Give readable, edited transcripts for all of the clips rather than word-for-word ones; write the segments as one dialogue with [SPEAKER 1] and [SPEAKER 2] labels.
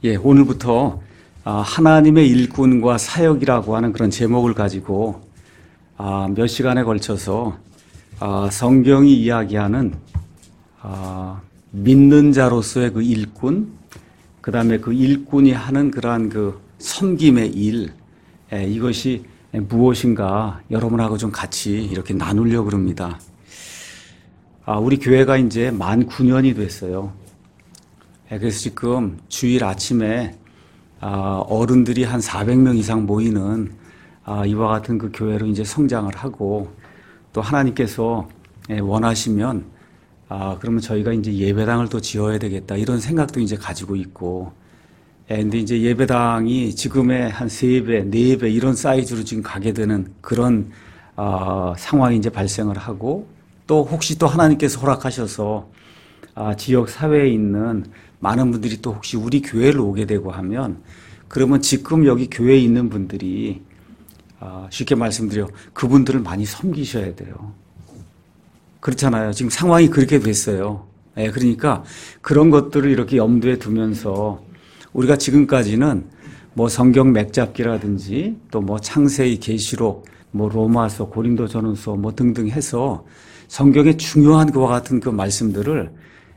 [SPEAKER 1] 예, 오늘부터 하나님의 일꾼과 사역이라고 하는 그런 제목을 가지고 몇 시간에 걸쳐서 성경이 이야기하는 믿는 자로서의 그 일꾼, 그 다음에 그 일꾼이 하는 그러한 그 섬김의 일, 이것이 무엇인가 여러분하고 좀 같이 이렇게 나누려고 합니다. 우리 교회가 이제 만 9년이 됐어요. 그래서 지금 주일 아침에 어른들이 한 400명 이상 모이는 이와 같은 그 교회로 이제 성장을 하고, 또 하나님께서 원하시면 그러면 저희가 이제 예배당을 또 지어야 되겠다 이런 생각도 이제 가지고 있고, 근데 이제 예배당이 지금의 한 3배, 4배 이런 사이즈로 지금 가게 되는 그런 상황이 이제 발생을 하고, 또 혹시 또 하나님께서 허락하셔서 지역 사회에 있는 많은 분들이 또 혹시 우리 교회를 오게 되고 하면, 그러면 지금 여기 교회에 있는 분들이 쉽게 말씀드려 그분들을 많이 섬기셔야 돼요. 그렇잖아요. 지금 상황이 그렇게 됐어요. 그러니까 그런 것들을 이렇게 염두에 두면서 우리가 지금까지는 뭐 성경 맥잡기라든지 또 뭐 창세기, 계시록, 뭐 로마서, 고린도전후서 뭐 등등 해서 성경의 중요한 그와 같은 그 말씀들을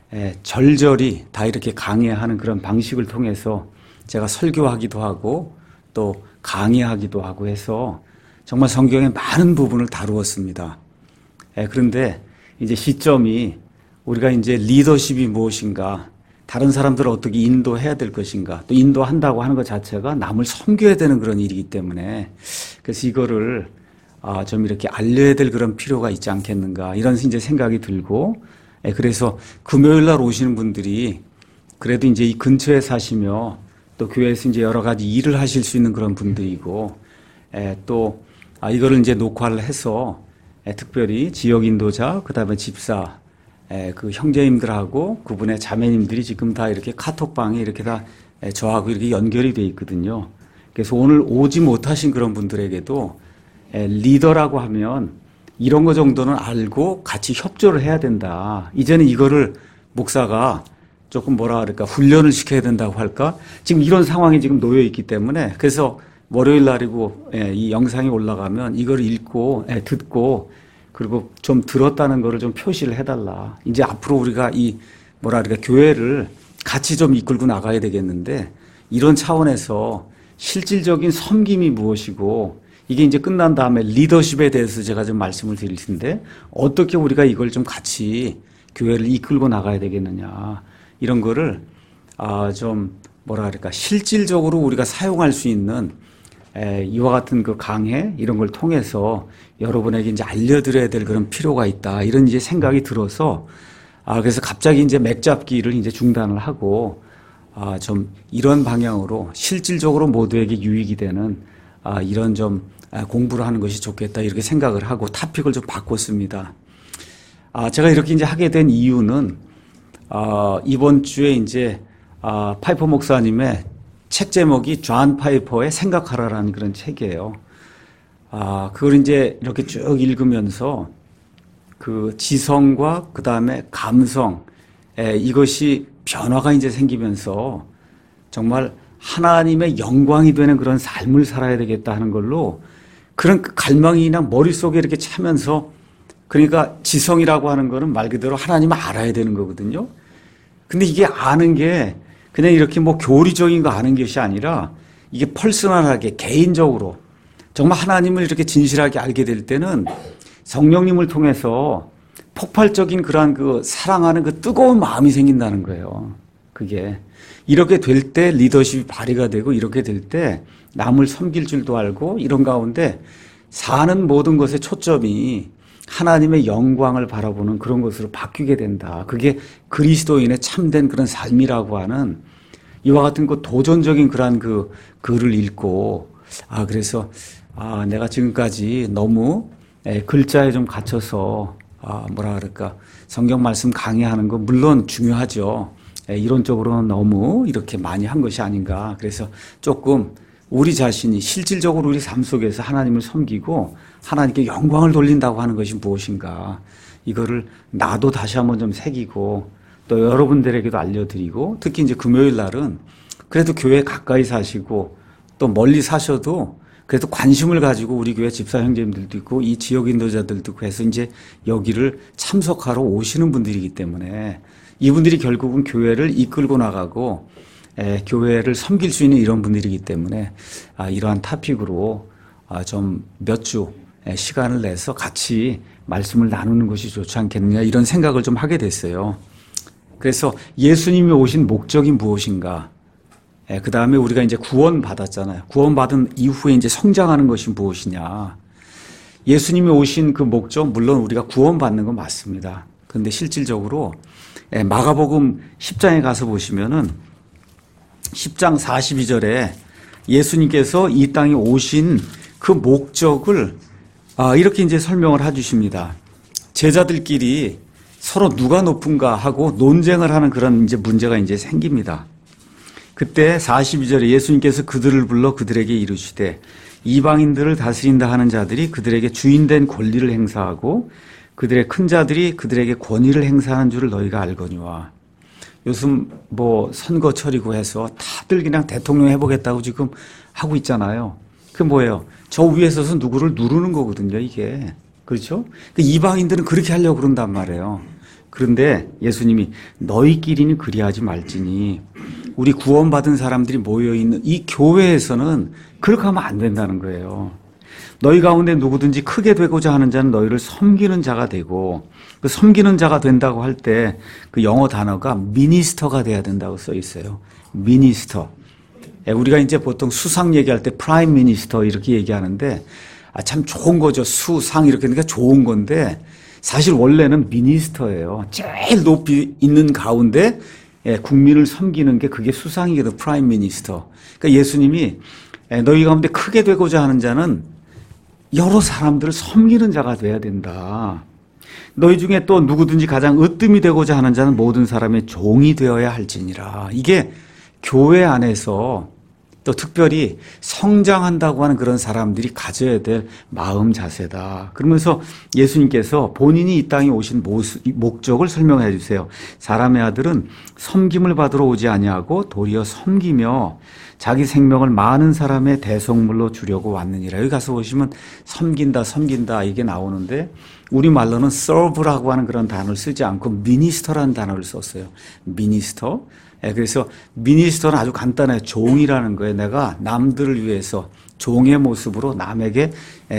[SPEAKER 1] 절절히 다 이렇게 강해하는 그런 방식을 통해서 제가 설교하기도 하고 또 강의하기도 하고 해서 정말 성경의 많은 부분을 다루었습니다. 그런데 이제 시점이 우리가 이제 리더십이 무엇인가, 다른 사람들을 어떻게 인도해야 될 것인가, 또 인도한다고 하는 것 자체가 남을 섬겨야 되는 그런 일이기 때문에, 그래서 이거를 좀 이렇게 알려야 될 그런 필요가 있지 않겠는가 이런 이제 생각이 들고, 그래서 금요일 날 오시는 분들이 그래도 이제 이 근처에 사시며 또 교회에서 이제 여러 가지 일을 하실 수 있는 그런 분들이고, 또 이거를 이제 녹화를 해서 특별히 지역 인도자, 그 다음에 집사, 그 형제님들하고 그분의 자매님들이 지금 다 이렇게 카톡방에 이렇게 다 저하고 이렇게 연결이 돼 있거든요. 그래서 오늘 오지 못하신 그런 분들에게도 리더라고 하면 이런 거 정도는 알고 같이 협조를 해야 된다. 이제는 이거를 목사가 조금 뭐라 그럴까, 훈련을 시켜야 된다고 할까? 지금 이런 상황이 지금 놓여 있기 때문에, 그래서 월요일 날이고 이 영상이 올라가면 이걸 읽고 듣고 그리고 좀 들었다는 거를 좀 표시를 해달라. 이제 앞으로 우리가 이 뭐라 그럴까, 교회를 같이 좀 이끌고 나가야 되겠는데, 이런 차원에서 실질적인 섬김이 무엇이고, 이게 이제 끝난 다음에 리더십에 대해서 제가 좀 말씀을 드릴 텐데, 어떻게 우리가 이걸 좀 같이 교회를 이끌고 나가야 되겠느냐, 이런 거를 좀 뭐라 그럴까, 실질적으로 우리가 사용할 수 있는 이와 같은 그 강해 이런 걸 통해서 여러분에게 이제 알려드려야 될 그런 필요가 있다, 이런 이제 생각이 들어서 그래서 갑자기 이제 맥잡기를 이제 중단을 하고 좀 이런 방향으로 실질적으로 모두에게 유익이 되는 이런 좀 공부를 하는 것이 좋겠다, 이렇게 생각을 하고 토픽을 좀 바꿨습니다. 제가 이렇게 이제 하게 된 이유는 이번 주에 이제 파이퍼 목사님의 책 제목이 존 파이퍼의 생각하라라는 그런 책이에요. 그걸 이제 이렇게 쭉 읽으면서 그 지성과 그 다음에 감성, 이것이 변화가 이제 생기면서 정말 하나님의 영광이 되는 그런 삶을 살아야 되겠다 하는 걸로 그런 갈망이 그냥 머릿속에 이렇게 차면서, 그러니까 지성이라고 하는 거는 말 그대로 하나님을 알아야 되는 거거든요. 근데 이게 아는 게 그냥 이렇게 뭐 교리적인 거 아는 것이 아니라 이게 퍼스널하게 개인적으로 정말 하나님을 이렇게 진실하게 알게 될 때는 성령님을 통해서 폭발적인 그러한 그 사랑하는 그 뜨거운 마음이 생긴다는 거예요. 그게 이렇게 될 때 리더십이 발휘가 되고, 이렇게 될 때 남을 섬길 줄도 알고, 이런 가운데 사는 모든 것의 초점이 하나님의 영광을 바라보는 그런 것으로 바뀌게 된다. 그게 그리스도인의 참된 그런 삶이라고 하는 이와 같은 그 도전적인 그러한 그 글을 읽고, 그래서 내가 지금까지 너무 글자에 좀 갇혀서 뭐라 그럴까, 성경 말씀 강의하는 거 물론 중요하죠. 이론적으로는 너무 이렇게 많이 한 것이 아닌가. 그래서 조금 우리 자신이 실질적으로 우리 삶 속에서 하나님을 섬기고 하나님께 영광을 돌린다고 하는 것이 무엇인가, 이거를 나도 다시 한번 좀 새기고 또 여러분들에게도 알려드리고, 특히 이제 금요일 날은 그래도 교회 가까이 사시고 또 멀리 사셔도 그래도 관심을 가지고 우리 교회 집사 형제님들도 있고 이 지역 인도자들도 있고 해서 이제 여기를 참석하러 오시는 분들이기 때문에 이분들이 결국은 교회를 이끌고 나가고 교회를 섬길 수 있는 이런 분들이기 때문에 이러한 토픽으로 좀 몇 주 시간을 내서 같이 말씀을 나누는 것이 좋지 않겠느냐 이런 생각을 좀 하게 됐어요. 그래서 예수님이 오신 목적이 무엇인가? 그 다음에 우리가 이제 구원받았잖아요. 구원받은 이후에 이제 성장하는 것이 무엇이냐? 예수님이 오신 그 목적, 물론 우리가 구원받는 건 맞습니다. 그런데 실질적으로 마가복음 10장에 가서 보시면은 10장 42절에 예수님께서 이 땅에 오신 그 목적을 이렇게 이제 설명을 해주십니다. 제자들끼리 서로 누가 높은가 하고 논쟁을 하는 그런 이제 문제가 이제 생깁니다. 그때 42절에 예수님께서 그들을 불러 그들에게 이르시되 이방인들을 다스린다 하는 자들이 그들에게 주인된 권리를 행사하고 그들의 큰 자들이 그들에게 권위를 행사하는 줄을 너희가 알거니와. 요즘 뭐 선거철이고 해서 다들 그냥 대통령 해보겠다고 지금 하고 있잖아요. 그 뭐예요? 저 위에 서서 누구를 누르는 거거든요, 이게. 그렇죠? 이방인들은 그렇게 하려고 그런단 말이에요. 그런데 예수님이 너희끼리는 그리하지 말지니 우리 구원받은 사람들이 모여있는 이 교회에서는 그렇게 하면 안 된다는 거예요. 너희 가운데 누구든지 크게 되고자 하는 자는 너희를 섬기는 자가 되고 그 섬기는 자가 된다고 할 때 그 영어 단어가 미니스터가 돼야 된다고 써 있어요. 미니스터. 우리가 이제 보통 수상 얘기할 때 프라임 미니스터 이렇게 얘기하는데 참 좋은 거죠. 수상 이렇게 하니까 좋은 건데 사실 원래는 미니스터예요. 제일 높이 있는 가운데 국민을 섬기는 게 그게 수상이거든. 프라임 미니스터. 그러니까 예수님이 너희 가운데 크게 되고자 하는 자는 여러 사람들을 섬기는 자가 돼야 된다. 너희 중에 또 누구든지 가장 으뜸이 되고자 하는 자는 모든 사람의 종이 되어야 할지니라. 이게 교회 안에서 또 특별히 성장한다고 하는 그런 사람들이 가져야 될 마음 자세다. 그러면서 예수님께서 본인이 이 땅에 오신 목적을 설명해 주세요. 사람의 아들은 섬김을 받으러 오지 아니하고 도리어 섬기며 자기 생명을 많은 사람의 대속물로 주려고 왔느니라. 여기 가서 보시면 섬긴다 이게 나오는데 우리말로는 serve라고 하는 그런 단어를 쓰지 않고 minister라는 단어를 썼어요. minister. 그래서 미니스터는 아주 간단해요. 종이라는 거예요. 내가 남들을 위해서 종의 모습으로 남에게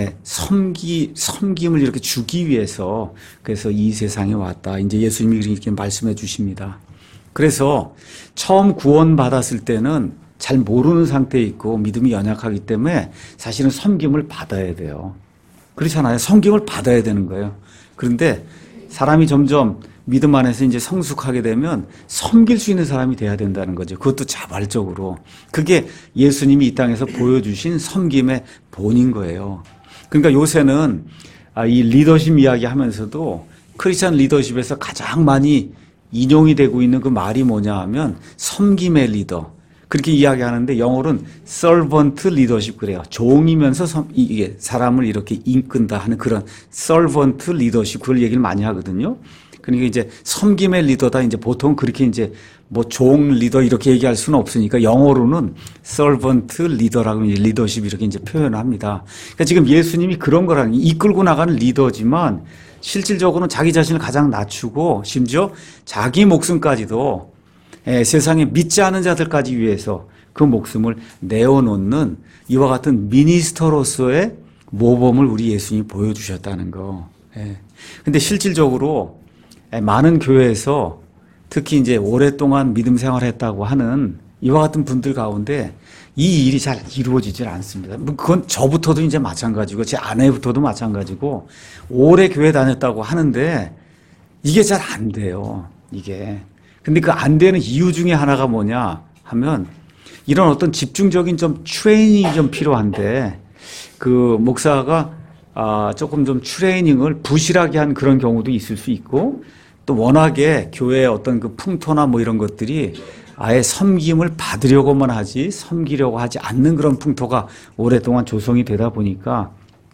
[SPEAKER 1] 섬김을 이렇게 주기 위해서 그래서 이 세상에 왔다. 이제 예수님이 이렇게 말씀해 주십니다. 그래서 처음 구원받았을 때는 잘 모르는 상태에 있고 믿음이 연약하기 때문에 사실은 섬김을 받아야 돼요. 그렇잖아요. 섬김을 받아야 되는 거예요. 그런데 사람이 점점 믿음 안에서 이제 성숙하게 되면 섬길 수 있는 사람이 돼야 된다는 거죠. 그것도 자발적으로. 그게 예수님이 이 땅에서 보여주신 섬김의 본인 거예요. 그러니까 요새는 이 리더십 이야기 하면서도 크리스찬 리더십에서 가장 많이 인용이 되고 있는 그 말이 뭐냐 하면 섬김의 리더. 그렇게 이야기하는데 영어로는 servant leadership 그래요. 종이면서 이게 사람을 이렇게 이끈다 하는 그런 servant leadership 그걸 얘기를 많이 하거든요. 그러니까 이제 섬김의 리더다 이제 보통 그렇게 이제 뭐 종 리더 이렇게 얘기할 수는 없으니까 영어로는 servant leader라고 이제 리더십 이렇게 이제 표현합니다. 그러니까 지금 예수님이 그런 거라는 이끌고 나가는 리더지만 실질적으로는 자기 자신을 가장 낮추고 심지어 자기 목숨까지도 세상에 믿지 않은 자들까지 위해서 그 목숨을 내어놓는 이와 같은 미니스터로서의 모범을 우리 예수님이 보여주셨다는 거. 근데 실질적으로 많은 교회에서 특히 이제 오랫동안 믿음 생활했다고 하는 이와 같은 분들 가운데 이 일이 잘 이루어지질 않습니다. 그건 저부터도 이제 마찬가지고 제 아내부터도 마찬가지고 오래 교회 다녔다고 하는데 이게 잘 안 돼요. 이게. 근데 그 안 되는 이유 중에 하나가 뭐냐 하면 이런 어떤 집중적인 좀 트레이닝이 좀 필요한데 그 목사가 조금 좀 트레이닝을 부실하게 한 그런 경우도 있을 수 있고 또 워낙에 교회의 어떤 그 풍토나 뭐 이런 것들이 아예 섬김을 받으려고만 하지 섬기려고 하지 않는 그런 풍토가 오랫동안 조성이 되다 보니까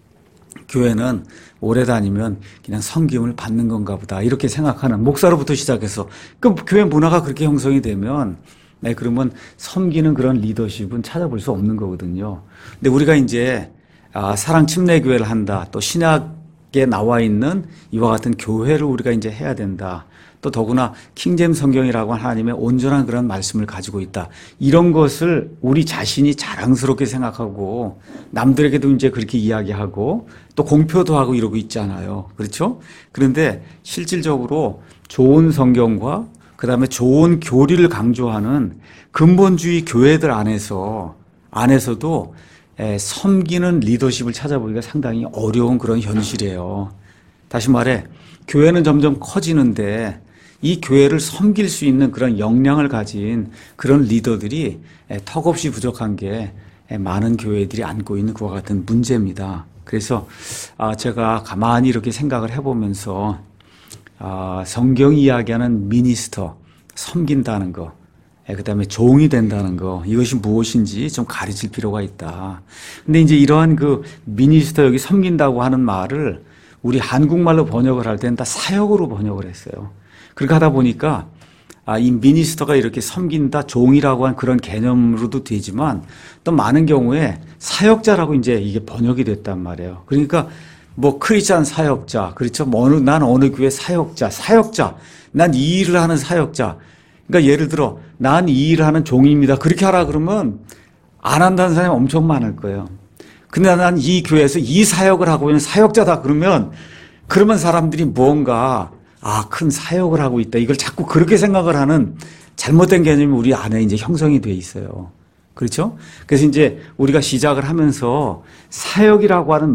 [SPEAKER 1] 교회는 오래 다니면 그냥 섬김을 받는 건가 보다 이렇게 생각하는 목사로부터 시작해서 그 교회 문화가 그렇게 형성이 되면 네, 그러면 섬기는 그런 리더십은 찾아볼 수 없는 거거든요. 근데 우리가 이제 사랑 침례교회를 한다. 또 신약에 나와 있는 이와 같은 교회를 우리가 이제 해야 된다. 또 더구나 킹제임스 성경이라고 하나님의 온전한 그런 말씀을 가지고 있다. 이런 것을 우리 자신이 자랑스럽게 생각하고 남들에게도 이제 그렇게 이야기하고 또 공표도 하고 이러고 있잖아요. 그렇죠? 그런데 실질적으로 좋은 성경과 그다음에 좋은 교리를 강조하는 근본주의 교회들 안에서도 섬기는 리더십을 찾아보기가 상당히 어려운 그런 현실이에요. 다시 말해 교회는 점점 커지는데 이 교회를 섬길 수 있는 그런 역량을 가진 그런 리더들이 턱없이 부족한 게 많은 교회들이 안고 있는 그와 같은 문제입니다. 그래서 제가 가만히 이렇게 생각을 해보면서 성경이 이야기하는 미니스터, 섬긴다는 거, 그다음에 종이 된다는 거, 이것이 무엇인지 좀 가르칠 필요가 있다. 근데 이제 이러한 그 미니스터 여기 섬긴다고 하는 말을 우리 한국말로 번역을 할 때는 다 사역으로 번역을 했어요. 그렇게 하다 보니까 이 미니스터가 이렇게 섬긴다, 종이라고 한 그런 개념으로도 되지만 또 많은 경우에 사역자라고 이제 이게 번역이 됐단 말이에요. 그러니까 뭐 크리스찬 사역자, 그렇죠? 난 어느 교회 사역자, 난 이 일을 하는 사역자. 그러니까 예를 들어 난 이 일을 하는 종입니다. 그렇게 하라 그러면 안 한다는 사람이 엄청 많을 거예요. 근데 난 이 교회에서 이 사역을 하고 있는 사역자다 그러면 사람들이 뭔가 큰 사역을 하고 있다. 이걸 자꾸 그렇게 생각을 하는 잘못된 개념이 우리 안에 이제 형성이 돼 있어요. 그렇죠? 그래서 이제 우리가 시작을 하면서 사역이라고 하는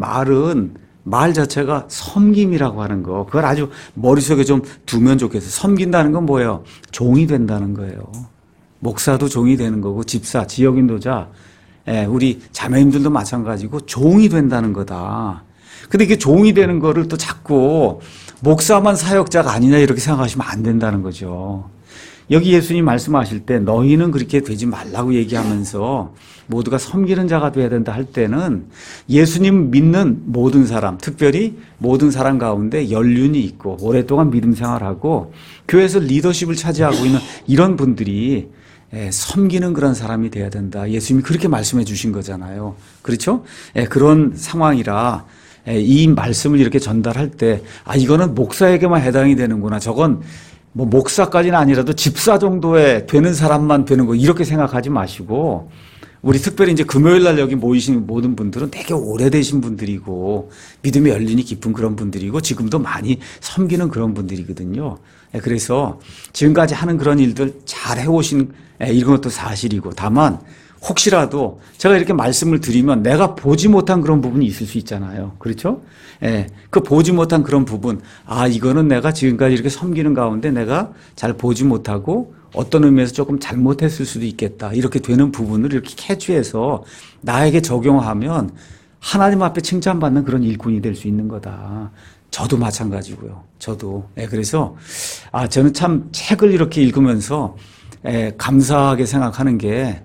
[SPEAKER 1] 말 자체가 섬김이라고 하는 거. 그걸 아주 머릿속에 좀 두면 좋겠어요. 섬긴다는 건 뭐예요? 종이 된다는 거예요. 목사도 종이 되는 거고, 집사, 지역인도자, 우리 자매님들도 마찬가지고 종이 된다는 거다. 근데 이게 종이 되는 거를 또 자꾸 목사만 사역자가 아니냐 이렇게 생각하시면 안 된다는 거죠. 여기 예수님 말씀하실 때 너희는 그렇게 되지 말라고 얘기하면서 모두가 섬기는 자가 돼야 된다 할 때는 예수님 믿는 모든 사람, 특별히 모든 사람 가운데 연륜이 있고 오랫동안 믿음 생활하고 교회에서 리더십을 차지하고 있는 이런 분들이 섬기는 그런 사람이 돼야 된다. 예수님이 그렇게 말씀해 주신 거잖아요. 그렇죠? 그런 상황이라 이 말씀을 이렇게 전달할 때 이거는 목사에게만 해당이 되는구나. 저건 뭐 목사까지는 아니라도 집사 정도에 되는 사람만 되는 거 이렇게 생각하지 마시고 우리 특별히 이제 금요일 날 여기 모이신 모든 분들은 되게 오래되신 분들이고 믿음의 연륜이 깊은 그런 분들이고 지금도 많이 섬기는 그런 분들이거든요. 그래서 지금까지 하는 그런 일들 잘 해오신 이런 것도 사실이고 다만 혹시라도 제가 이렇게 말씀을 드리면 내가 보지 못한 그런 부분이 있을 수 있잖아요. 그렇죠? 그 보지 못한 그런 부분, 이거는 내가 지금까지 이렇게 섬기는 가운데 내가 잘 보지 못하고 어떤 의미에서 조금 잘못했을 수도 있겠다. 이렇게 되는 부분을 이렇게 캐치해서 나에게 적용하면 하나님 앞에 칭찬받는 그런 일꾼이 될 수 있는 거다. 저도 마찬가지고요. 저도. 그래서 저는 참 책을 이렇게 읽으면서 감사하게 생각하는 게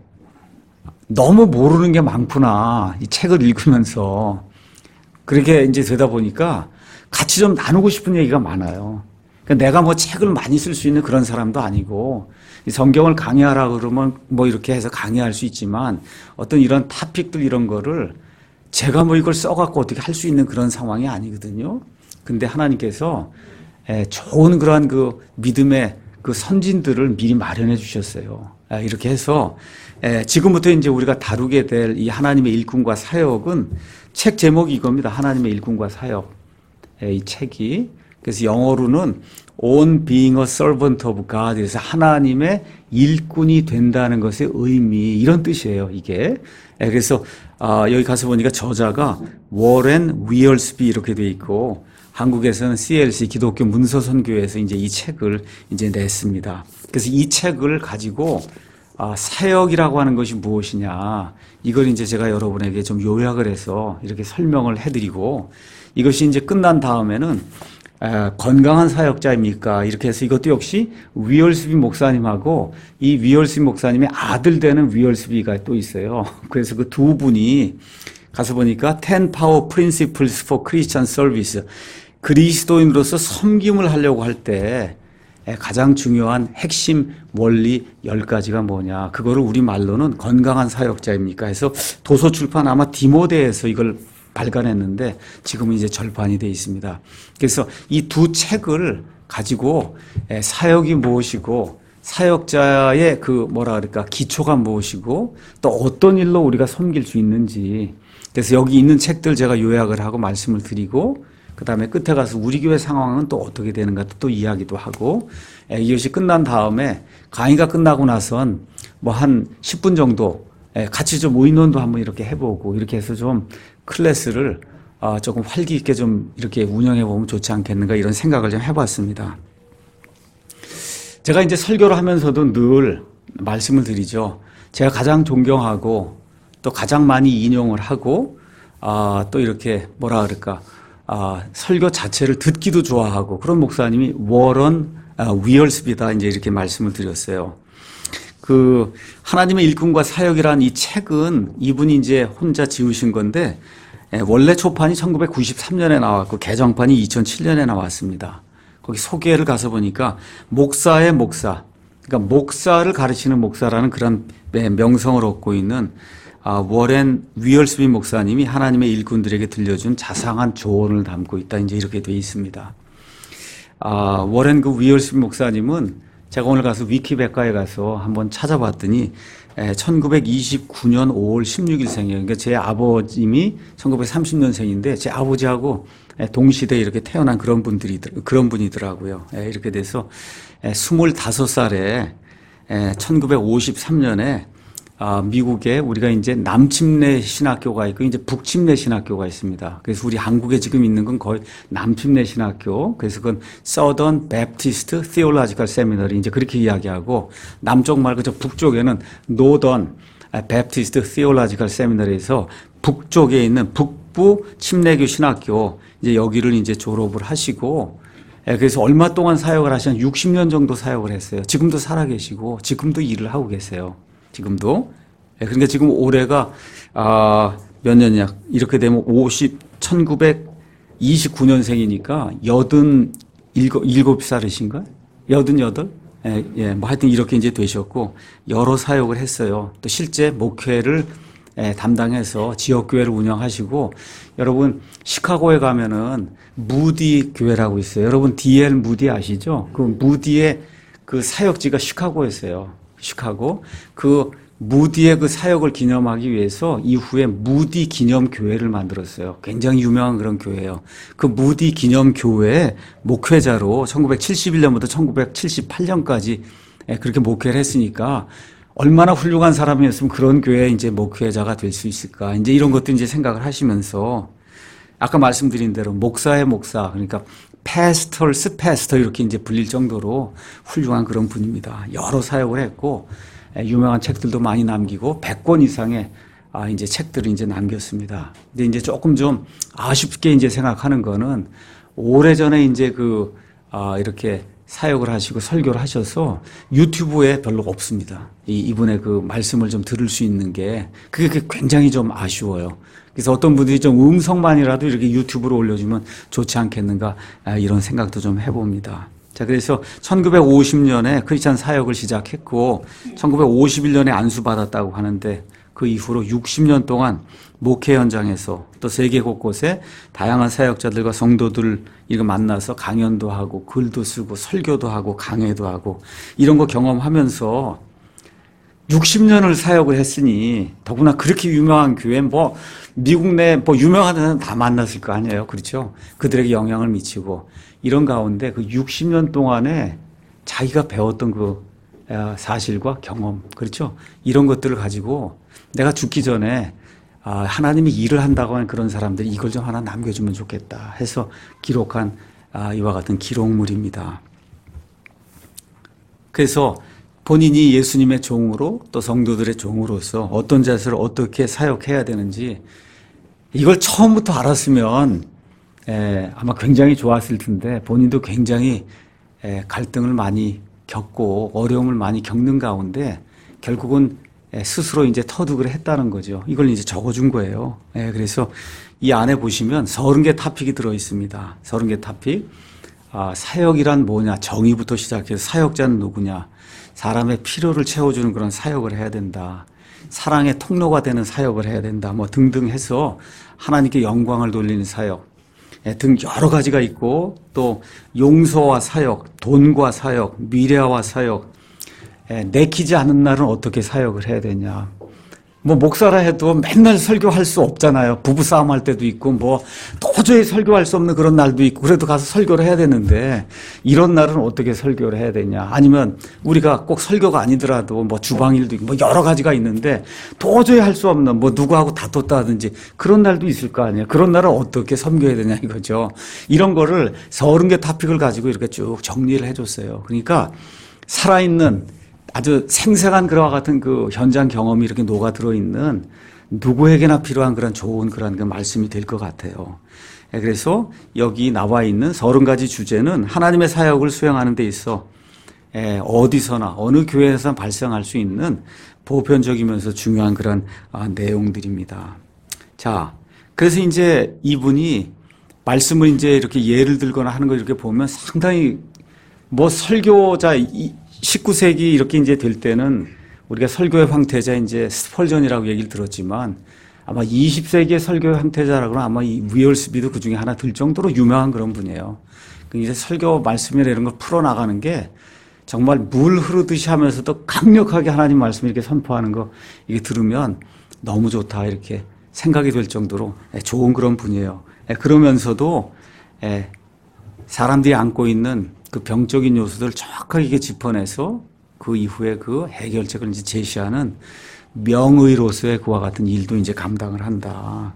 [SPEAKER 1] 너무 모르는 게 많구나. 이 책을 읽으면서. 그렇게 이제 되다 보니까 같이 좀 나누고 싶은 얘기가 많아요. 그러니까 내가 뭐 책을 많이 쓸 수 있는 그런 사람도 아니고 성경을 강의하라 그러면 뭐 이렇게 해서 강의할 수 있지만 어떤 이런 토픽들 이런 거를 제가 뭐 이걸 써갖고 어떻게 할 수 있는 그런 상황이 아니거든요. 근데 하나님께서 좋은 그러한 그 믿음의 그 선진들을 미리 마련해 주셨어요. 이렇게 해서 지금부터 이제 우리가 다루게 될 이 하나님의 일꾼과 사역은 책 제목이 이겁니다. 하나님의 일꾼과 사역. 이 책이. 그래서 영어로는 On being a servant of God. 그래서 하나님의 일꾼이 된다는 것의 의미. 이런 뜻이에요, 이게. 그래서 여기 가서 보니까 저자가 워렌 위얼스비 이렇게 돼 있고 한국에서는 CLC 기독교 문서선교회에서 이제 이 책을 이제 냈습니다. 그래서 이 책을 가지고 사역이라고 하는 것이 무엇이냐 이걸 이제 제가 여러분에게 좀 요약을 해서 이렇게 설명을 해드리고 이것이 이제 끝난 다음에는 건강한 사역자입니까? 이렇게 해서 이것도 역시 위얼스비 목사님하고 이 위얼스비 목사님의 아들 되는 위얼스비가 또 있어요. 그래서 그 두 분이 가서 보니까 10 Power Principles for Christian Service 그리스도인으로서 섬김을 하려고 할 때 가장 중요한 핵심 원리 10가지가 뭐냐. 그거를 우리말로는 건강한 사역자입니까 해서 도서출판 아마 디모데에서 이걸 발간했는데 지금은 이제 절판이 되어 있습니다. 그래서 이 두 책을 가지고 사역이 무엇이고 사역자의 그 기초가 무엇이고 또 어떤 일로 우리가 섬길 수 있는지, 그래서 여기 있는 책들 제가 요약을 하고 말씀을 드리고 그 다음에 끝에 가서 우리 교회 상황은 또 어떻게 되는가 또 이야기도 하고, 이것이 끝난 다음에 강의가 끝나고 나선 뭐 한 10분 정도 같이 좀 의논도 한번 이렇게 해보고 이렇게 해서 좀 클래스를 조금 활기 있게 좀 이렇게 운영해 보면 좋지 않겠는가 이런 생각을 좀 해봤습니다. 제가 이제 설교를 하면서도 늘 말씀을 드리죠. 제가 가장 존경하고 또 가장 많이 인용을 하고 또 이렇게 설교 자체를 듣기도 좋아하고 그런 목사님이 워런 위얼스비다 이제 이렇게 말씀을 드렸어요. 그 하나님의 일꾼과 사역이라는 이 책은 이분이 이제 혼자 지으신 건데 원래 초판이 1993년에 나왔고 개정판이 2007년에 나왔습니다. 거기 소개를 가서 보니까 목사의 목사, 그러니까 목사를 가르치는 목사라는 그런 명성을 얻고 있는 워렌 위얼스비 목사님이 하나님의 일꾼들에게 들려준 자상한 조언을 담고 있다. 이제 이렇게 되어 있습니다. 워렌 위얼스비 목사님은 제가 오늘 가서 위키백과에 가서 한번 찾아봤더니 1929년 5월 16일생이에요. 그러니까 제 아버님이 1930년생인데 제 아버지하고 동시대에 이렇게 태어난 그런 분이더라고요. 이렇게 돼서 25살에 1953년에 미국에 우리가 이제 남침내 신학교가 있고 이제 북침내 신학교가 있습니다. 그래서 우리 한국에 지금 있는 건 거의 남침내 신학교. 그래서 그건 Southern Baptist Theological Seminary 이제 그렇게 이야기하고, 남쪽 말고 저 북쪽에는 Northern Baptist Theological Seminary에서 북쪽에 있는 북부 침례교 신학교 이제 여기를 이제 졸업을 하시고, 그래서 얼마 동안 사역을 하시면 60년 정도 사역을 했어요. 지금도 살아계시고 지금도 일을 하고 계세요. 지금도. 그러니까 지금 올해가 몇 년이냐 이렇게 되면 1929년생이니까 87살이신가? 88? 뭐 하여튼 이렇게 이제 되셨고 여러 사역을 했어요. 또 실제 목회를 담당해서 지역교회를 운영하시고, 여러분 시카고에 가면은 무디 교회라고 있어요. 여러분 D.L. 무디 아시죠? 그 무디의 그 사역지가 시카고였어요. 시카고. 그 무디의 그 사역을 기념하기 위해서 이후에 무디 기념교회를 만들었어요. 굉장히 유명한 그런 교회예요. 그 무디 기념교회의 목회자로 1971년부터 1978년까지 그렇게 목회를 했으니까 얼마나 훌륭한 사람이었으면 그런 교회에 이제 목회자가 될 수 있을까. 이제 이런 것도 이제 생각을 하시면서 아까 말씀드린 대로 목사의 목사, 그러니까 패스터 이렇게 이제 불릴 정도로 훌륭한 그런 분입니다. 여러 사역을 했고 유명한 책들도 많이 남기고 100권 이상의 이제 책들을 이제 남겼습니다. 근데 이제 조금 좀 아쉽게 이제 생각하는 거는 오래전에 이제 이렇게 사역을 하시고 설교를 하셔서 유튜브에 별로 없습니다. 이분의 그 말씀을 좀 들을 수 있는 게 그게 굉장히 좀 아쉬워요. 그래서 어떤 분들이 좀 음성만이라도 이렇게 유튜브로 올려주면 좋지 않겠는가 이런 생각도 좀 해봅니다. 자, 그래서 1950년에 크리스찬 사역을 시작했고 1951년에 안수받았다고 하는데 그 이후로 60년 동안 목회 현장에서 또 세계 곳곳에 다양한 사역자들과 성도들 이거 만나서 강연도 하고 글도 쓰고 설교도 하고 강해도 하고 이런 거 경험하면서 60년을 사역을 했으니 더구나 그렇게 유명한 교회 미국 내 유명한 데는 다 만났을 거 아니에요. 그렇죠? 그들에게 영향을 미치고 이런 가운데 그 60년 동안에 자기가 배웠던 그 사실과 경험, 그렇죠? 이런 것들을 가지고 내가 죽기 전에 하나님이 일을 한다고 하는 그런 사람들이 이걸 좀 하나 남겨주면 좋겠다 해서 기록한 이와 같은 기록물입니다. 그래서 본인이 예수님의 종으로 또 성도들의 종으로서 어떤 자세로 어떻게 사역해야 되는지 이걸 처음부터 알았으면 아마 굉장히 좋았을 텐데 본인도 굉장히 갈등을 많이 겪고 어려움을 많이 겪는 가운데 결국은 스스로 이제 터득을 했다는 거죠. 이걸 이제 적어준 거예요. 그래서 이 안에 보시면 30개 토픽이 들어 있습니다. 30개 토픽. 사역이란 뭐냐, 정의부터 시작해서 사역자는 누구냐, 사람의 필요를 채워주는 그런 사역을 해야 된다. 사랑의 통로가 되는 사역을 해야 된다. 뭐 등등 해서 하나님께 영광을 돌리는 사역 등 여러 가지가 있고, 또 용서와 사역, 돈과 사역, 미래와 사역, 내키지 않은 날은 어떻게 사역을 해야 되냐. 뭐 목사라 해도 맨날 설교할 수 없잖아요. 부부싸움 할 때도 있고, 뭐 도저히 설교할 수 없는 그런 날도 있고, 그래도 가서 설교를 해야 되는데, 이런 날은 어떻게 설교를 해야 되냐. 아니면 우리가 꼭 설교가 아니더라도 뭐 주방일도 있고 뭐 여러 가지가 있는데 도저히 할 수 없는, 뭐 누구하고 다퉜다든지 그런 날도 있을 거 아니에요. 그런 날은 어떻게 섬겨야 되냐 이거죠. 이런 거를 30개 토픽을 가지고 이렇게 쭉 정리를 해줬어요. 그러니까 살아있는 아주 생생한 그와 같은 그 현장 경험이 이렇게 녹아 들어있는 누구에게나 필요한 그런 좋은 그런 그 말씀이 될 것 같아요. 그래서 여기 나와 있는 30가지 주제는 하나님의 사역을 수행하는 데 있어 어디서나 어느 교회에서 발생할 수 있는 보편적이면서 중요한 그런 내용들입니다. 자, 그래서 이제 이분이 말씀을 이제 이렇게 예를 들거나 하는 걸 이렇게 보면 상당히 뭐 설교자 19세기 이렇게 이제 될 때는 우리가 설교의 황태자 이제 스펄전이라고 얘기를 들었지만, 아마 20세기의 설교의 황태자라고는 아마 이 위얼 스미도 그 중에 하나 들 정도로 유명한 그런 분이에요. 이제 설교 말씀이나 이런 걸 풀어나가는 게 정말 물 흐르듯이 하면서도 강력하게 하나님 말씀을 이렇게 선포하는 거, 이게 들으면 너무 좋다 이렇게 생각이 될 정도로 좋은 그런 분이에요. 그러면서도 사람들이 안고 있는 그 병적인 요소들을 정확하게 이게 짚어내서 그 이후에 그 해결책을 이제 제시하는 명의로서의 그와 같은 일도 이제 감당을 한다.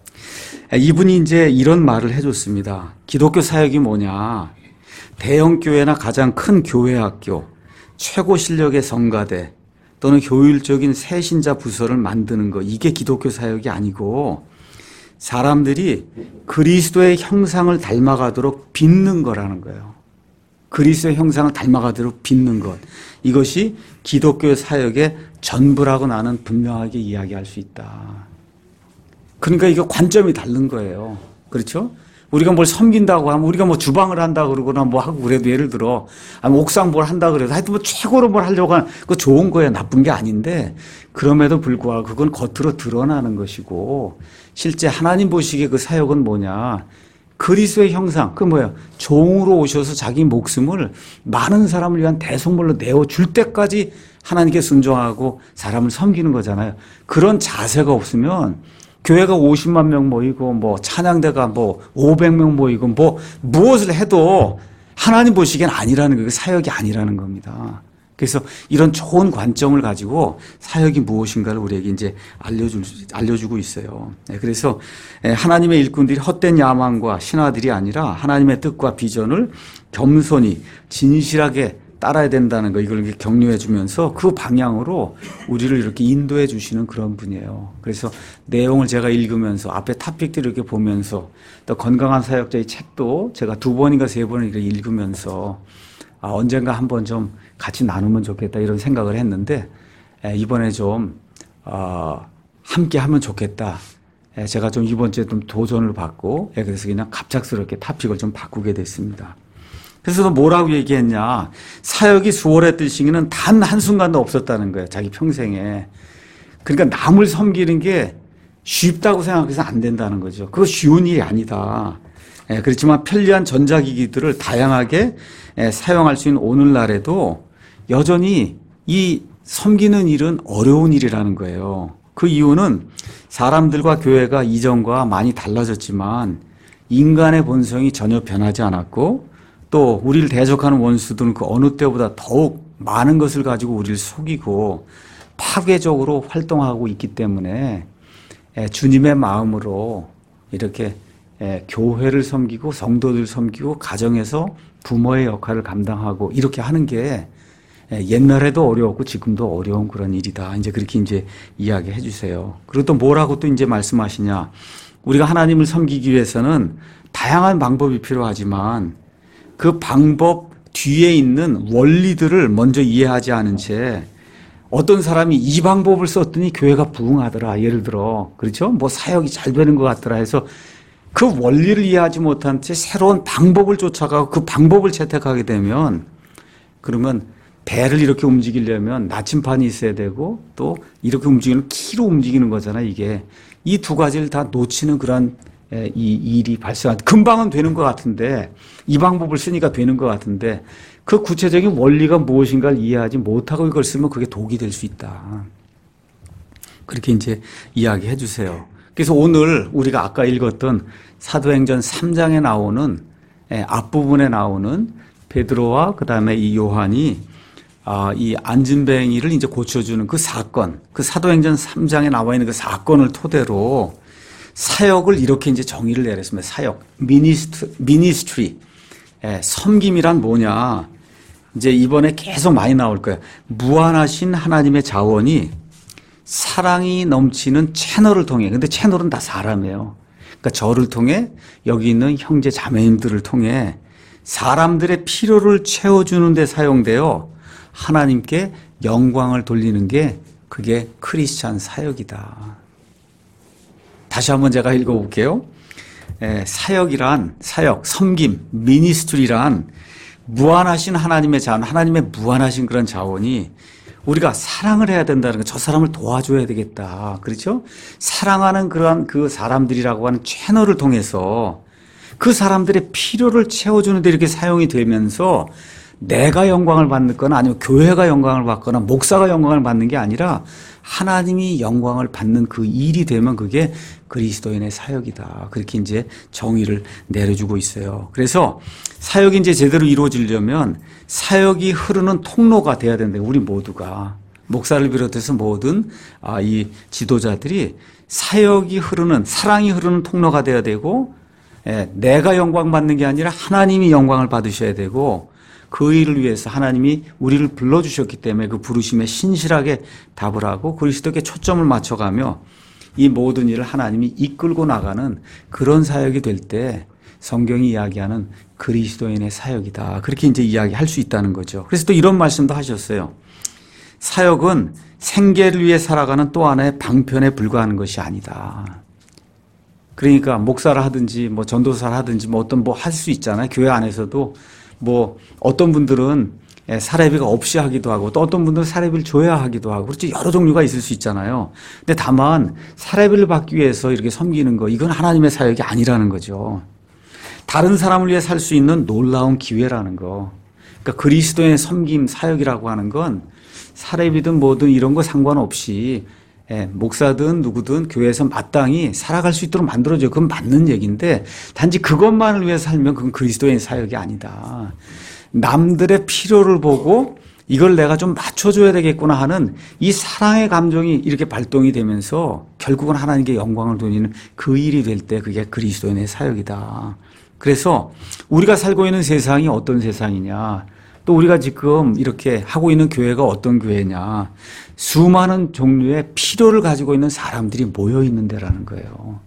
[SPEAKER 1] 이분이 이제 이런 말을 해줬습니다. 기독교 사역이 뭐냐? 대형 교회나 가장 큰 교회 학교, 최고 실력의 성가대 또는 효율적인 새신자 부서를 만드는 거, 이게 기독교 사역이 아니고 사람들이 그리스도의 형상을 닮아가도록 빚는 거라는 거예요. 그리스도의 형상을 닮아가도록 빚는 것, 이것이 기독교 사역의 전부라고 나는 분명하게 이야기할 수 있다. 그러니까 이거 관점이 다른 거예요. 그렇죠? 우리가 뭘 섬긴다고 하면, 우리가 뭐 주방을 한다 그러거나 뭐 하고 그래도, 예를 들어 아니면 옥상 뭘 한다 그래도 하여튼 뭐 최고로 뭘 하려고 하는 그거 좋은 거예요. 나쁜 게 아닌데, 그럼에도 불구하고 그건 겉으로 드러나는 것이고, 실제 하나님 보시기에 그 사역은 뭐냐? 그리스도의 형상, 그 뭐예요? 종으로 오셔서 자기 목숨을 많은 사람을 위한 대속물로 내어줄 때까지 하나님께 순종하고 사람을 섬기는 거잖아요. 그런 자세가 없으면 교회가 50만 명 모이고 뭐 찬양대가 뭐 500명 모이고 뭐 무엇을 해도 하나님 보시기엔 아니라는 거예요. 사역이 아니라는 겁니다. 그래서 이런 좋은 관점을 가지고 사역이 무엇인가를 우리에게 이제 알려주고 있어요. 그래서 하나님의 일꾼들이 헛된 야망과 신화들이 아니라 하나님의 뜻과 비전을 겸손히 진실하게 따라야 된다는 거, 이걸 이렇게 격려해 주면서 그 방향으로 우리를 이렇게 인도해 주시는 그런 분이에요. 그래서 내용을 제가 읽으면서 앞에 토픽들을 이렇게 보면서, 또 건강한 사역자의 책도 제가 2번인가 3번을 이렇게 읽으면서 언젠가 한번 좀 같이 나누면 좋겠다 이런 생각을 했는데, 이번에 좀 함께 하면 좋겠다. 제가 좀 이번 주에 좀 도전을 받고, 그래서 그냥 갑작스럽게 토픽을 좀 바꾸게 됐습니다. 그래서 뭐라고 얘기했냐? 사역이 수월했던 시기는 단 한순간도 없었다는 거예요. 자기 평생에. 그러니까 남을 섬기는 게 쉽다고 생각해서 안 된다는 거죠. 그거 쉬운 일이 아니다. 그렇지만 편리한 전자기기들을 다양하게 사용할 수 있는 오늘날에도 여전히 이 섬기는 일은 어려운 일이라는 거예요. 그 이유는 사람들과 교회가 이전과 많이 달라졌지만 인간의 본성이 전혀 변하지 않았고, 또 우리를 대적하는 원수들은 그 어느 때보다 더욱 많은 것을 가지고 우리를 속이고 파괴적으로 활동하고 있기 때문에 주님의 마음으로 이렇게 교회를 섬기고 성도들 섬기고 가정에서 부모의 역할을 감당하고 이렇게 하는 게 옛날에도 어려웠고 지금도 어려운 그런 일이다. 이제 그렇게 이제 이야기해 주세요. 그리고 또 뭐라고 또 이제 말씀하시냐? 우리가 하나님을 섬기기 위해서는 다양한 방법이 필요하지만 그 방법 뒤에 있는 원리들을 먼저 이해하지 않은 채 어떤 사람이 이 방법을 썼더니 교회가 부흥하더라. 예를 들어, 그렇죠? 뭐 사역이 잘 되는 것 같더라 해서 그 원리를 이해하지 못한 채 새로운 방법을 쫓아가고 그 방법을 채택하게 되면 그러면 배를 이렇게 움직이려면 나침판이 있어야 되고 또 이렇게 움직이는 키로 움직이는 거잖아요. 이게 이 두 가지를 다 놓치는 그런 이 일이 발생한 금방은 되는 것 같은데 이 방법을 쓰니까 되는 것 같은데 그 구체적인 원리가 무엇인가를 이해하지 못하고 이걸 쓰면 그게 독이 될 수 있다. 그렇게 이제 이야기해 주세요. 그래서 오늘 우리가 아까 읽었던 사도행전 3장에 나오는 앞부분에 나오는 베드로와 그다음에 이 요한이 이 안진뱅이를 이제 고쳐주는 그 사건, 그 사도행전 3장에 나와 있는 그 사건을 토대로 사역을 이렇게 이제 정의를 내렸습니다. 사역, 미니스트리, 섬김이란 뭐냐? 이제 이번에 계속 많이 나올 거예요. 무한하신 하나님의 자원이 사랑이 넘치는 채널을 통해, 근데 채널은 다 사람이에요. 그러니까 저를 통해 여기 있는 형제 자매님들을 통해 사람들의 필요를 채워주는 데 사용되어 하나님께 영광을 돌리는 게 그게 크리스찬 사역이다. 다시 한번 제가 읽어볼게요. 사역이란, 섬김, 미니스트리란 무한하신 하나님의 자원, 하나님의 무한하신 그런 자원이 우리가 사랑을 해야 된다는 거, 저 사람을 도와줘야 되겠다. 그렇죠? 사랑하는 그러한 그 사람들이라고 하는 채널을 통해서 그 사람들의 필요를 채워주는 데 이렇게 사용이 되면서 내가 영광을 받거나 아니면 교회가 영광을 받거나 목사가 영광을 받는 게 아니라 하나님이 영광을 받는 그 일이 되면 그게 그리스도인의 사역이다. 그렇게 이제 정의를 내려주고 있어요. 그래서 사역이 이제 제대로 이루어지려면 사역이 흐르는 통로가 돼야 된다. 우리 모두가. 목사를 비롯해서 모든 이 지도자들이 사역이 흐르는, 사랑이 흐르는 통로가 돼야 되고, 내가 영광 받는 게 아니라 하나님이 영광을 받으셔야 되고, 그 일을 위해서 하나님이 우리를 불러주셨기 때문에 그 부르심에 신실하게 답을 하고 그리스도께 초점을 맞춰가며 이 모든 일을 하나님이 이끌고 나가는 그런 사역이 될 때 성경이 이야기하는 그리스도인의 사역이다. 그렇게 이제 이야기할 수 있다는 거죠. 그래서 또 이런 말씀도 하셨어요. 사역은 생계를 위해 살아가는 또 하나의 방편에 불과한 것이 아니다. 그러니까 목사를 하든지 뭐 전도사를 하든지 뭐 어떤 뭐 할 수 있잖아요. 교회 안에서도 뭐 어떤 분들은 사례비가 없이 하기도 하고 또 어떤 분들은 사례비를 줘야 하기도 하고 그렇지 여러 종류가 있을 수 있잖아요. 근데 다만 사례비를 받기 위해서 이렇게 섬기는 거 이건 하나님의 사역이 아니라는 거죠. 다른 사람을 위해 살 수 있는 놀라운 기회라는 거. 그러니까 그리스도의 섬김 사역이라고 하는 건 사례비든 뭐든 이런 거 상관없이 목사든 누구든 교회에서 마땅히 살아갈 수 있도록 만들어줘요. 그건 맞는 얘기인데 단지 그것만을 위해서 살면 그건 그리스도의 사역이 아니다. 남들의 필요를 보고 이걸 내가 좀 맞춰줘야 되겠구나 하는 이 사랑의 감정이 이렇게 발동이 되면서 결국은 하나님께 영광을 돌리는 그 일이 될 때 그게 그리스도의 사역이다. 그래서 우리가 살고 있는 세상이 어떤 세상이냐, 또 우리가 지금 이렇게 하고 있는 교회가 어떤 교회냐, 수많은 종류의 필요를 가지고 있는 사람들이 모여 있는 데라는 거예요.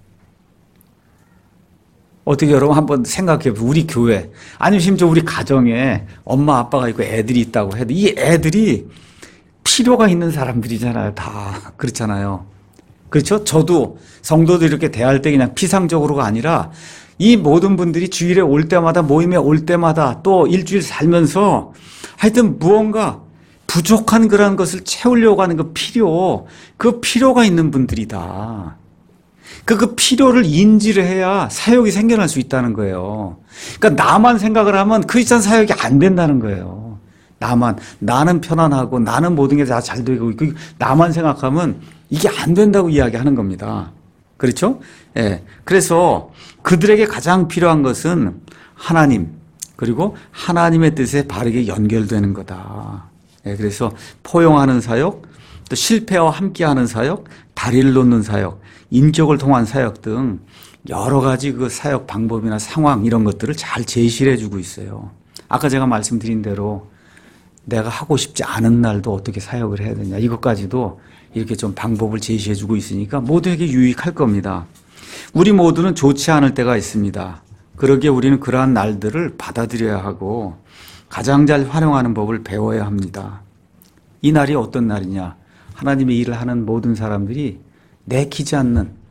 [SPEAKER 1] 어떻게 여러분 한번 생각해 보세요. 우리 교회, 아니면 심지어 우리 가정에 엄마 아빠가 있고 애들이 있다고 해도 이 애들이 필요가 있는 사람들이잖아요. 다 그렇잖아요. 그렇죠? 저도 성도들 이렇게 대할 때 그냥 피상적으로가 아니라 이 모든 분들이 주일에 올 때마다 모임에 올 때마다 또 일주일 살면서 하여튼 무언가 부족한 그런 것을 채우려고 하는 그 필요가 있는 분들이다. 그 필요를 인지를 해야 사역이 생겨날 수 있다는 거예요. 그러니까 나만 생각을 하면 크리스찬 사역이 안 된다는 거예요. 나는 편안하고 나는 모든 게 다 잘 되고 있고 나만 생각하면 이게 안 된다고 이야기하는 겁니다. 그렇죠? 예. 그래서 그들에게 가장 필요한 것은 하나님, 그리고 하나님의 뜻에 바르게 연결되는 거다. 예. 그래서 포용하는 사역, 또 실패와 함께하는 사역, 다리를 놓는 사역, 인격을 통한 사역 등 여러 가지 그 사역 방법이나 상황 이런 것들을 잘 제시를 해주고 있어요. 아까 제가 말씀드린 대로 내가 하고 싶지 않은 날도 어떻게 사역을 해야 되냐, 이것까지도 이렇게 좀 방법을 제시해 주고 있으니까 모두에게 유익할 겁니다. 우리 모두는 좋지 않을 때가 있습니다. 그러기에 우리는 그러한 날들을 받아들여야 하고 가장 잘 활용하는 법을 배워야 합니다. 이 날이 어떤 날이냐? 하나님의 일을 하는 모든 사람들이 내키지 않는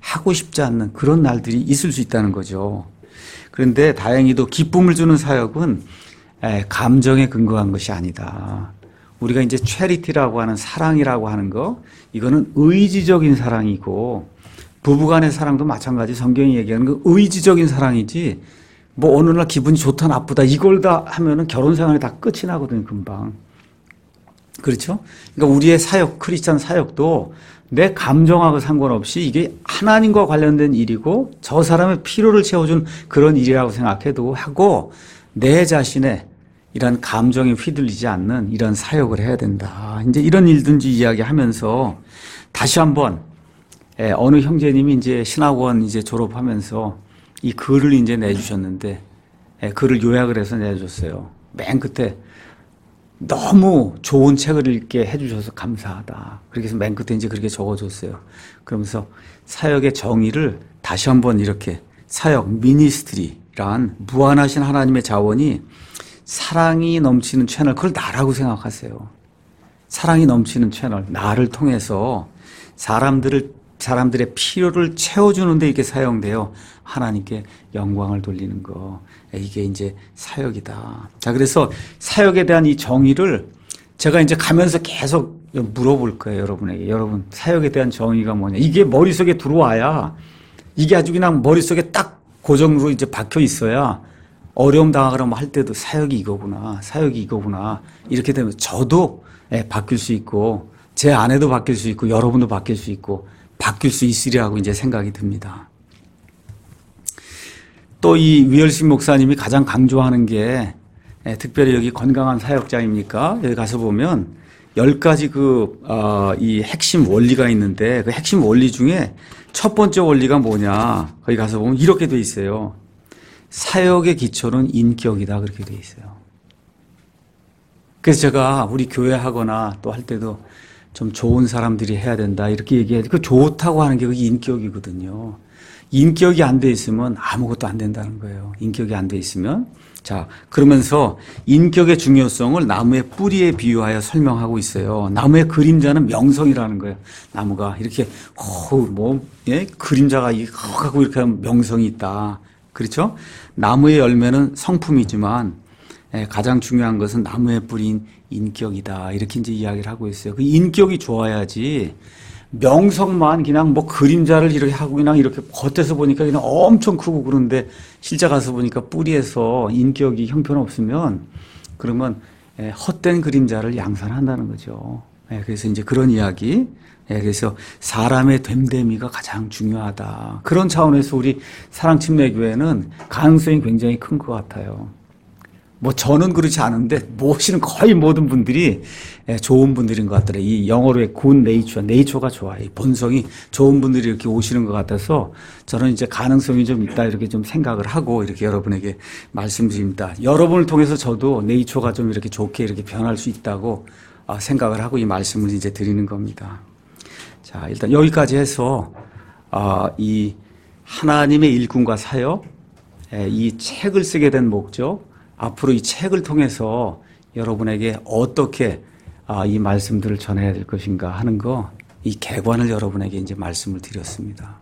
[SPEAKER 1] 하고 싶지 않는 그런 날들이 있을 수 있다는 거죠. 그런데 다행히도 기쁨을 주는 사역은 감정에 근거한 것이 아니다. 우리가 이제 체리티라고 하는 사랑이라고 하는 거, 이거는 의지적인 사랑이고, 부부간의 사랑도 마찬가지. 성경이 얘기하는 그 의지적인 사랑이지, 뭐 어느 날 기분이 좋다 나쁘다 이걸 다 하면은 결혼 생활이 다 끝이 나거든요, 금방. 그렇죠? 그러니까 우리의 사역, 크리스찬 사역도 내 감정하고 상관없이 이게 하나님과 관련된 일이고 저 사람의 필요를 채워준 그런 일이라고 생각해도 하고 내 자신의 이런 감정에 휘둘리지 않는 이런 사역을 해야 된다. 이제 이런 일든지 이야기하면서 다시 한번 어느 형제님이 이제 신학원 이제 졸업하면서 이 글을 이제 내주셨는데 글을 요약을 해서 내줬어요. 맨 끝에 너무 좋은 책을 읽게 해주셔서 감사하다. 그렇게 해서 맨 끝에 이제 그렇게 적어줬어요. 그러면서 사역의 정의를 다시 한번 이렇게 사역, 미니스트리란 무한하신 하나님의 자원이 사랑이 넘치는 채널, 그걸 나라고 생각하세요. 사랑이 넘치는 채널, 나를 통해서 사람들의 필요를 채워주는 데 이렇게 사용되어 하나님께 영광을 돌리는 거. 이게 이제 사역이다. 자, 그래서 사역에 대한 이 정의를 제가 이제 가면서 계속 물어볼 거예요, 여러분에게. 여러분, 사역에 대한 정의가 뭐냐. 이게 머릿속에 들어와야 이게 아주 그냥 머릿속에 딱 고정으로 이제 박혀 있어야 어려움 당하거나 할 때도 사역이 이거구나. 사역이 이거구나. 이렇게 되면 저도 바뀔 수 있고 제 아내도 바뀔 수 있고 여러분도 바뀔 수 있고 바뀔 수 있으리라고 이제 생각이 듭니다. 또 이 위얼신 목사님이 가장 강조하는 게 특별히 여기 건강한 사역자입니까? 여기 가서 보면 10가지 이 핵심 원리가 있는데 그 핵심 원리 중에 첫 번째 원리가 뭐냐? 거기 가서 보면 이렇게 돼 있어요. 사역의 기초는 인격이다. 그렇게 돼 있어요. 그래서 제가 우리 교회 하거나 또 할 때도 좀 좋은 사람들이 해야 된다. 이렇게 얘기해야지. 그 좋다고 하는 게 그게 인격이거든요. 인격이 안 돼 있으면 아무것도 안 된다는 거예요. 인격이 안 돼 있으면. 자, 그러면서 인격의 중요성을 나무의 뿌리에 비유하여 설명하고 있어요. 나무의 그림자는 명성이라는 거예요. 나무가 이렇게 그림자가 하고 이렇게 하면 명성이 있다. 그렇죠? 나무의 열매는 성품이지만 가장 중요한 것은 나무의 뿌리인 인격이다. 이렇게 이제 이야기를 하고 있어요. 그 인격이 좋아야지 명성만 그냥 뭐 그림자를 이렇게 하고 그냥 이렇게 겉에서 보니까 그냥 엄청 크고 그런데 실제 가서 보니까 뿌리에서 인격이 형편없으면 그러면 헛된 그림자를 양산한다는 거죠. 그래서 이제 그런 이야기. 그래서 사람의 됨됨이가 가장 중요하다. 그런 차원에서 우리 사랑침례교회는 가능성이 굉장히 큰 것 같아요. 뭐 저는 그렇지 않은데 모시는 거의 모든 분들이 좋은 분들인 것 같더라고요. 이 영어로의 good nature, 네이처가 좋아요. 이 본성이 좋은 분들이 이렇게 오시는 것 같아서 저는 이제 가능성이 좀 있다 이렇게 좀 생각을 하고 이렇게 여러분에게 말씀드립니다. 여러분을 통해서 저도 네이처가 좀 이렇게 좋게 이렇게 변할 수 있다고 생각을 하고 이 말씀을 이제 드리는 겁니다. 자, 일단 여기까지 해서 이 하나님의 일꾼과 사역, 이 책을 쓰게 된 목적, 앞으로 이 책을 통해서 여러분에게 어떻게 이 말씀들을 전해야 될 것인가 하는 거, 이 개관을 여러분에게 이제 말씀을 드렸습니다.